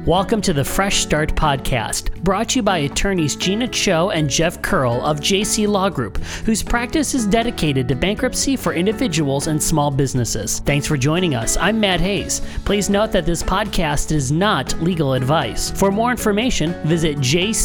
Welcome to the Fresh Start Podcast, brought to you by attorneys Gina Cho and Jeff Curl of JC Law Group, whose practice is dedicated to bankruptcy for individuals and small businesses. Thanks for joining us. I'm Matt Hayes. Please note that this podcast is not legal advice. For more information, visit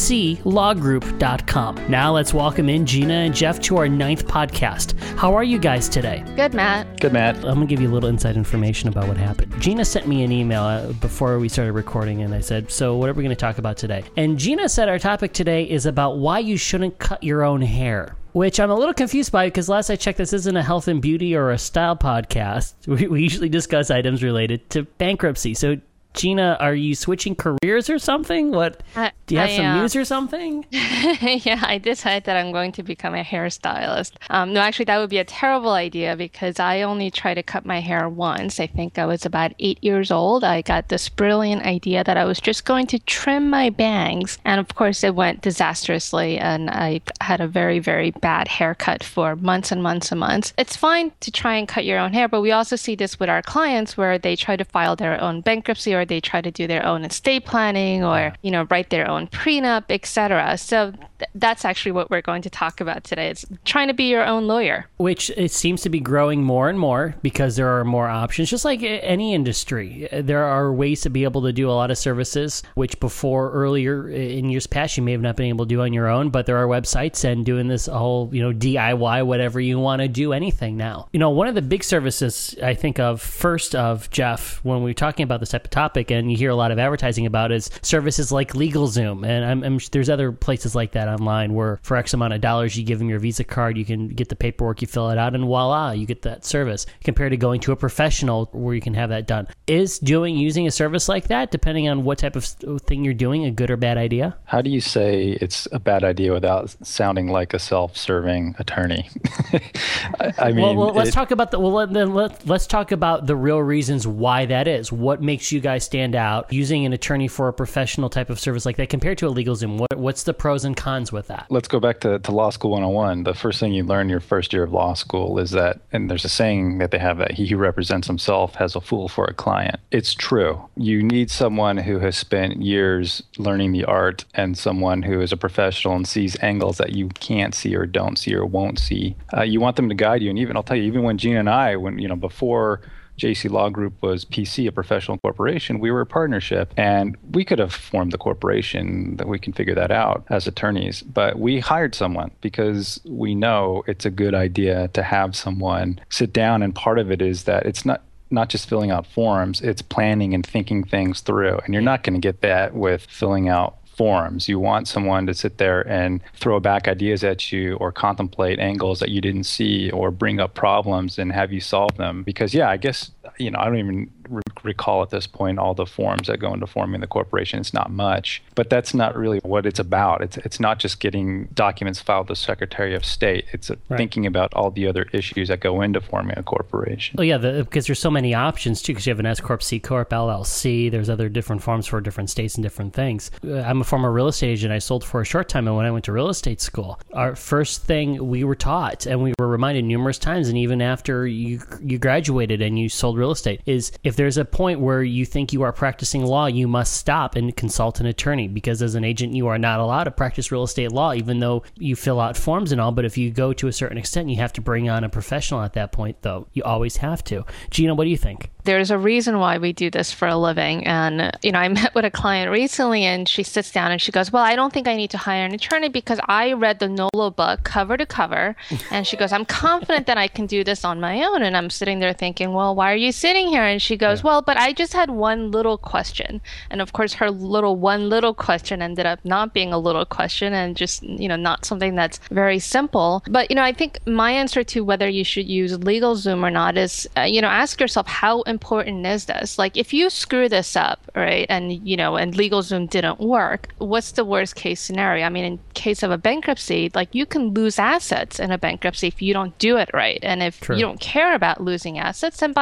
jclawgroup.com. Now let's welcome in Gina and Jeff to our 9th podcast. How are you guys today? Good, Matt. Good, Matt. I'm going to give you a little inside information about what happened. Gina sent me an email before we started recording, and I said, so what are we going to talk about today? And Gina said our topic today is about why you shouldn't cut your own hair, which I'm a little confused by because last I checked, this isn't a health and beauty or a style podcast. We usually discuss items related to bankruptcy. So Gina, are you switching careers or something? What? Do you have some news or something? Yeah, I decided that I'm going to become a hairstylist. No, actually, that would be a terrible idea because I only tried to cut my hair once. I think I was about 8 years old. I got this brilliant idea that I was just going to trim my bangs. And of course, it went disastrously. And I had a very, very bad haircut for months and months and months. It's fine to try and cut your own hair, but we also see this with our clients where they try to file their own bankruptcy or they try to do their own estate planning or, write their own prenup, etc. So that's actually what we're going to talk about today. It's trying to be your own lawyer. Which it seems to be growing more and more because there are more options. Just like any industry, there are ways to be able to do a lot of services, which before earlier in years past, you may have not been able to do on your own, but there are websites and doing this whole, DIY, whatever you want to do, anything now. One of the big services I think of first of, Jeff, when we're talking about this type of topic and you hear a lot of advertising about is services like LegalZoom. And I'm there's other places like that online where for X amount of dollars, you give them your Visa card, you can get the paperwork, you fill it out, and voila, you get that service. Compared to going to a professional where you can have that done. Is using a service like that, depending on what type of thing you're doing, a good or bad idea? How do you say it's a bad idea without sounding like a self-serving attorney? I mean, let's talk about let's talk about the real reasons why that is. What makes you guys stand out using an attorney for a professional type of service like that compared to a LegalZoom? What's the pros and cons with that? Let's go back to Law School 101. The first thing you learn your first year of law school is that, and there's a saying that they have that he who represents himself has a fool for a client. It's true. You need someone who has spent years learning the art and someone who is a professional and sees angles that you can't see or don't see or won't see. You want them to guide you. And even, I'll tell you, even when Gina and I, before JC Law Group was PC, a professional corporation, we were a partnership, and we could have formed the corporation, that we can figure that out as attorneys. But we hired someone because we know it's a good idea to have someone sit down, and part of it is that it's not just filling out forms, it's planning and thinking things through. And you're not going to get that with filling out forms. You want someone to sit there and throw back ideas at you or contemplate angles that you didn't see or bring up problems and have you solve them. Because, I guess, I don't even recall at this point all the forms that go into forming the corporation. It's not much, but that's not really what it's about. It's not just getting documents filed with the Secretary of State. It's thinking about all the other issues that go into forming a corporation. Oh yeah, because there's so many options too, because you have an S Corp, C Corp, LLC. There's other different forms for different states and different things. I'm a former real estate agent. I sold for a short time, and when I went to real estate school, our first thing we were taught, and we were reminded numerous times, and even after you graduated and you sold real estate, is if there's a point where you think you are practicing law, you must stop and consult an attorney, because as an agent, you are not allowed to practice real estate law, even though you fill out forms and all. But if you go to a certain extent, you have to bring on a professional at that point, though. You always have to. Gina, what do you think? There's a reason why we do this for a living. And, I met with a client recently and she sits down and she goes, well, I don't think I need to hire an attorney because I read the NOLO book cover to cover. And she goes, I'm confident that I can do this on my own. And I'm sitting there thinking, well, why are you sitting here? And she goes, well, but I just had one little question. And of course, her one little question ended up not being a little question and just, not something that's very simple. But, I think my answer to whether you should use LegalZoom or not is, ask yourself, how important is this? Like, if you screw this up, right, and and LegalZoom didn't work, what's the worst case scenario? I mean, in case of a bankruptcy, like, you can lose assets in a bankruptcy if you don't do it right. And if you don't care about losing assets, then by all means,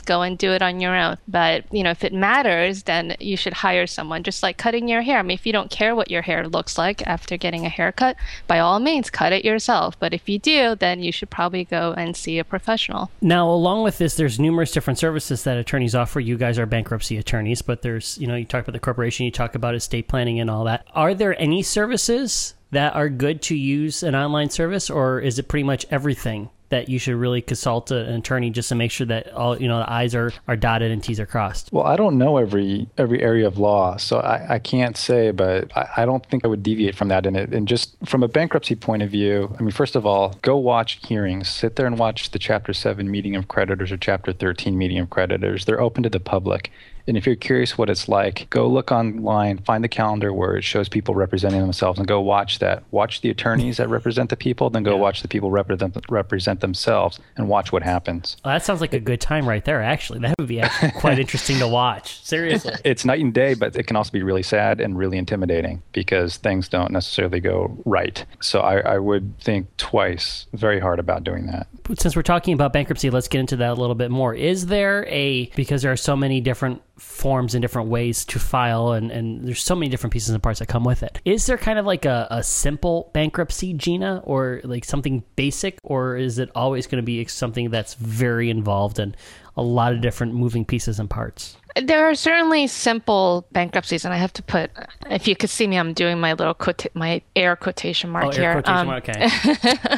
means, go and do it on your own. But, if it matters, then you should hire someone, just like cutting your hair. I mean, if you don't care what your hair looks like after getting a haircut, by all means, cut it yourself. But if you do, then you should probably go and see a professional. Now, along with this, there's numerous different services that attorneys offer. You guys are bankruptcy attorneys, but there's, you talk about the corporation, you talk about estate planning and all that. Are there any services that are good to use an online service, or is it pretty much everything that you should really consult an attorney just to make sure that all, the I's are dotted and T's are crossed? Well, I don't know every area of law, so I can't say, but I don't think I would deviate from that in it. And just from a bankruptcy point of view, I mean, first of all, go watch hearings. Sit there and watch the Chapter 7 meeting of creditors or Chapter 13 meeting of creditors. They're open to the public. And if you're curious what it's like, go look online, find the calendar where it shows people representing themselves, and go watch that. Watch the attorneys that represent the people, then go watch the people represent themselves and watch what happens. Well, that sounds like a good time right there, actually. That would be actually quite interesting to watch. Seriously. It's night and day, but it can also be really sad and really intimidating because things don't necessarily go right. So I would think twice, very hard about doing that. Since we're talking about bankruptcy, let's get into that a little bit more. Is there because there are so many different forms and different ways to file, and there's so many different pieces and parts that come with it. Is there kind of like a simple bankruptcy, Gina, or like something basic, or is it always going to be something that's very involved and a lot of different moving pieces and parts? There are certainly simple bankruptcies, and I have to put, if you could see me, I'm doing my little my air quotation mark here. Air quotation mark, okay.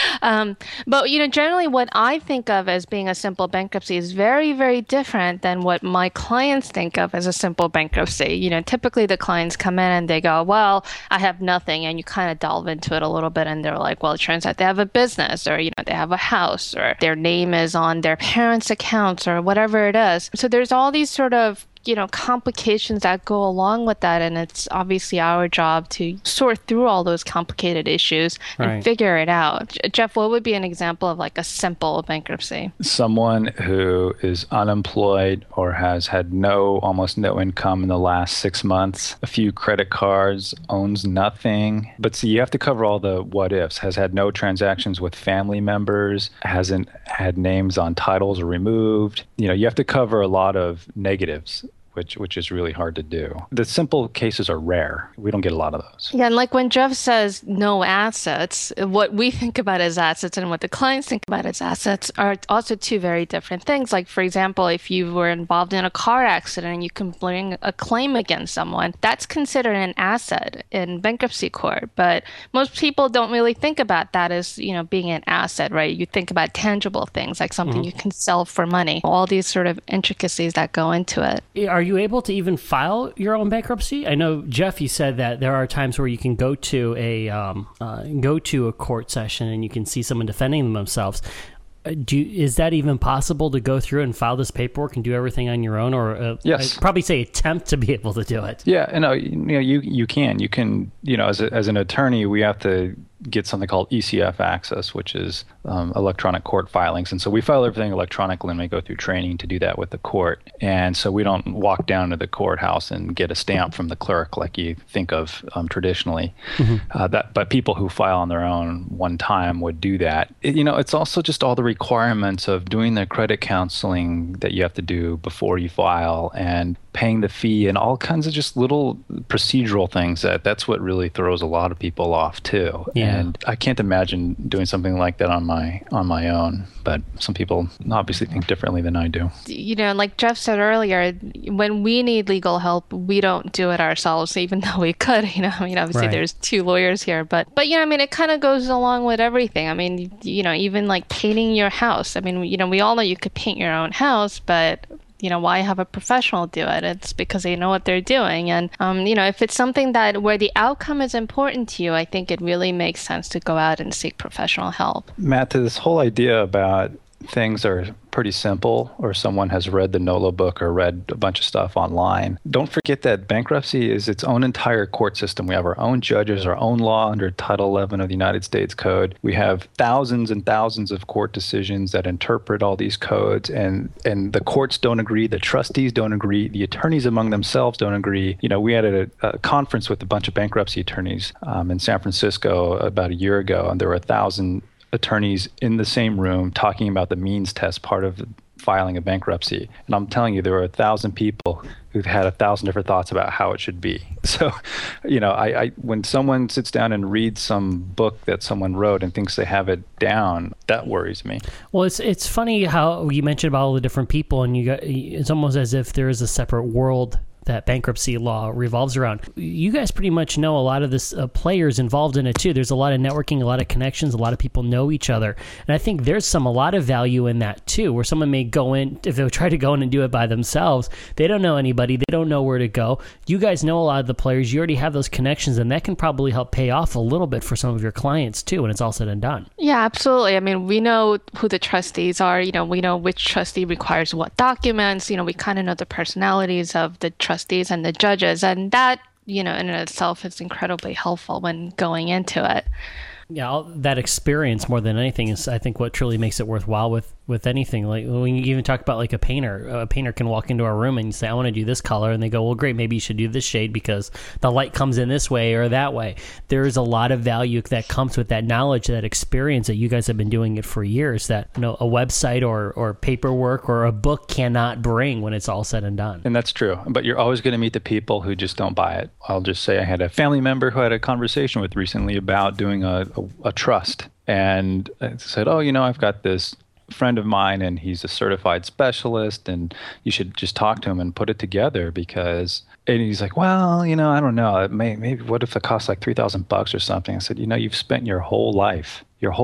But, generally what I think of as being a simple bankruptcy is very, very different than what my clients think of as a simple bankruptcy. Typically the clients come in and they go, well, I have nothing. And you kind of delve into it a little bit and they're like, well, it turns out they have a business, or, they have a house, or their name is on their parents' accounts, or whatever it is. So there's all these sort of complications that go along with that. And it's obviously our job to sort through all those complicated issues and figure it out. Jeff, what would be an example of like a simple bankruptcy? Someone who is unemployed or has had almost no income in the last 6 months, a few credit cards, owns nothing. But see, you have to cover all the what ifs. Has had no transactions with family members, hasn't had names on titles removed. You have to cover a lot of negatives, which is really hard to do. The simple cases are rare. We don't get a lot of those. Yeah, and like when Jeff says no assets, what we think about as assets and what the clients think about as assets are also two very different things. Like, for example, if you were involved in a car accident and you can bring a claim against someone, that's considered an asset in bankruptcy court. But most people don't really think about that as, being an asset, right? You think about tangible things like something you can sell for money, all these sort of intricacies that go into it. Are you able to even file your own bankruptcy? I know, Jeff, you said that there are times where you can go to a court session and you can see someone defending themselves. Is that even possible to go through and file this paperwork and do everything on your own, or yes, I'd probably say attempt to be able to do it? Yeah, you can as an attorney, we have to get something called ECF access, which is electronic court filings. And so we file everything electronically, and we go through training to do that with the court. And so we don't walk down to the courthouse and get a stamp from the clerk like you think of traditionally. But people who file on their own one time would do that. It's also just all the requirements of doing the credit counseling that you have to do before you file, and paying the fee, and all kinds of just little procedural things that's what really throws a lot of people off too. Yeah. And I can't imagine doing something like that on my own, but some people obviously think differently than I do. Like Jeff said earlier, when we need legal help, we don't do it ourselves, even though we could. Obviously there's two lawyers here, but it kind of goes along with everything. Even like painting your house. We all know you could paint your own house, but why have a professional do it? It's because they know what they're doing. And, if it's something where the outcome is important to you, I think it really makes sense to go out and seek professional help. Matt, to this whole idea about things are pretty simple, or someone has read the NOLA book or read a bunch of stuff online, don't forget that bankruptcy is its own entire court system. We have our own judges, our own law under Title 11 of the United States Code. We have thousands and thousands of court decisions that interpret all these codes, and the courts don't agree, the trustees don't agree, the attorneys among themselves don't agree. We had a conference with a bunch of bankruptcy attorneys in San Francisco about a year ago, and there were 1,000 attorneys in the same room talking about the means test part of filing a bankruptcy. And I'm telling you, there were 1,000 people who've had 1,000 different thoughts about how it should be. So, I when someone sits down and reads some book that someone wrote and thinks they have it down, that worries me. Well, it's funny how you mentioned about all the different people, and it's almost as if there is a separate world that bankruptcy law revolves around. You guys pretty much know a lot of this players involved in it too. There's a lot of networking, a lot of connections, a lot of people know each other. And I think there's a lot of value in that too, where someone may go in, if they try to go in and do it by themselves, they don't know anybody, they don't know where to go. You guys know a lot of the players, you already have those connections, and that can probably help pay off a little bit for some of your clients too when it's all said and done. Yeah, absolutely. I mean, we know who the trustees are, we know which trustee requires what documents, we kind of know the personalities of the trustees and the judges, and that in itself is incredibly helpful when going into it. Yeah, that experience more than anything is, I think, what truly makes it worthwhile with anything. Like when you even talk about like a painter can walk into a room and say, I want to do this color, and they go, well, great, maybe you should do this shade because the light comes in this way or that way. There's a lot of value that comes with that knowledge, that experience that you guys have been doing it for years, that a website or paperwork or a book cannot bring when it's all said and done. And that's true, but you're always going to meet the people who just don't buy it. I'll just say I had a family member who I had a conversation with recently about doing a trust, and I said, I've got this friend of mine and he's a certified specialist and you should just talk to him and put it together and he's like, well, I don't know, maybe what if it costs like $3,000 or something? I said, you've spent your whole life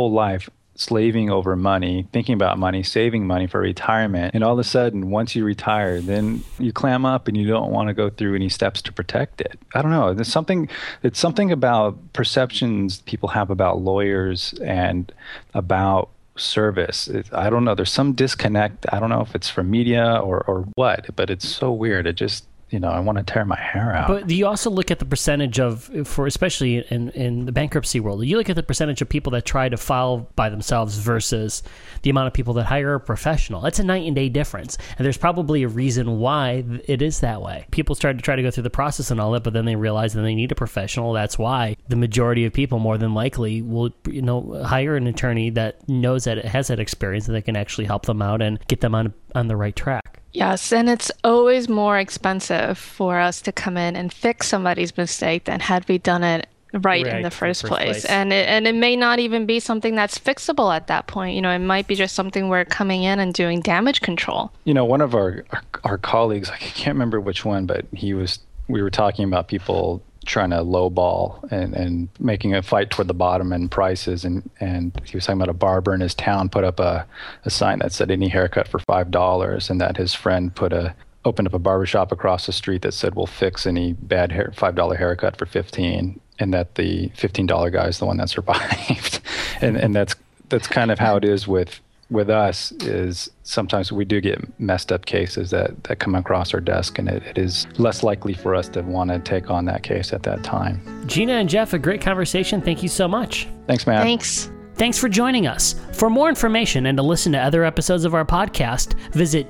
slaving over money, thinking about money, saving money for retirement. And all of a sudden, once you retire, then you clam up and you don't want to go through any steps to protect it. I don't know. It's something about perceptions people have about lawyers and about service. I don't know. There's some disconnect. I don't know if it's from media or what, but it's so weird. It just, I want to tear my hair out. But you also look at the percentage especially in the bankruptcy world, you look at the percentage of people that try to file by themselves versus the amount of people that hire a professional. That's a night and day difference. And there's probably a reason why it is that way. People start to try to go through the process and all that, but then they realize that they need a professional. That's why the majority of people more than likely will, hire an attorney that knows that it has that experience and that can actually help them out and get them on the right track. Yes, and it's always more expensive for us to come in and fix somebody's mistake than had we done it right in the first place. And it may not even be something that's fixable at that point. It might be just something we're coming in and doing damage control. One of our colleagues, I can't remember which one, but we were talking about people trying to lowball and making a fight toward the bottom in prices, and he was talking about a barber in his town put up a sign that said any haircut for $5, and that his friend opened up a barbershop across the street that said we'll fix any bad $5 haircut for $15, and that the $15 guy is the one that survived. and that's kind of how it is with us, is sometimes we do get messed up cases that come across our desk, and it is less likely for us to want to take on that case at that time. Gina and Jeff, a great conversation. Thank you so much. Thanks, Matt. Thanks for joining us. For more information and to listen to other episodes of our podcast, visit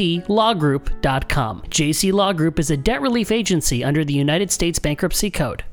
jclawgroup.com. JC Law Group is a debt relief agency under the United States Bankruptcy Code.